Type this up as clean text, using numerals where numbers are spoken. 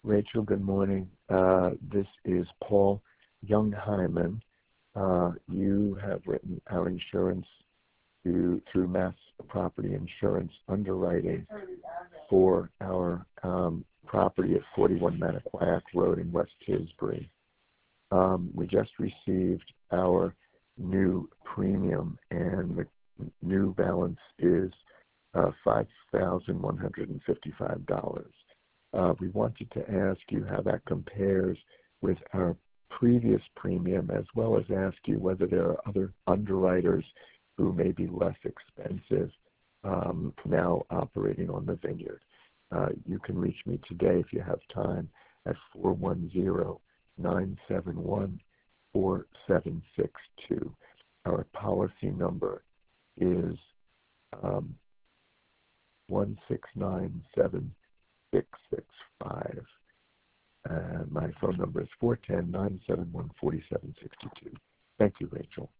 Rachel, good morning. This is Paul Youngheimer. You have written our insurance through Mass Property Insurance underwriting for our property at 41 Manaquac Road in West Tisbury. We just received our new premium, and the new balance is $5,155. We wanted to ask you how that compares with our previous premium, as well as ask you whether there are other underwriters who may be less expensive now operating on the vineyard. You can reach me today if you have time at 410-971-4762. Our policy number is 1697665. My phone number is 410-971-4762. Thank you, Rachel.